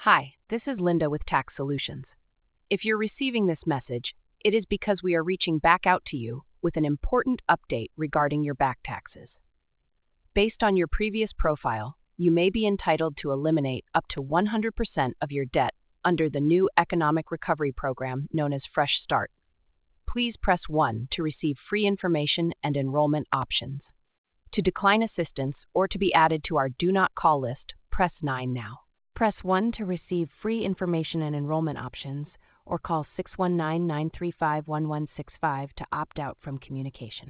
Hi, this is Linda with Tax Solutions. If you're receiving this message, it is because we are reaching back out to you with an important update regarding your back taxes. Based on your previous profile, you may be entitled to eliminate up to 100% of your debt under the new economic recovery program known as Fresh Start. Please press 1 to receive free information and enrollment options. To decline assistance or to be added to our Do Not Call list, press 9 now. Press 1 to receive free information and enrollment options, or call 619-935-1165 to opt out from communication.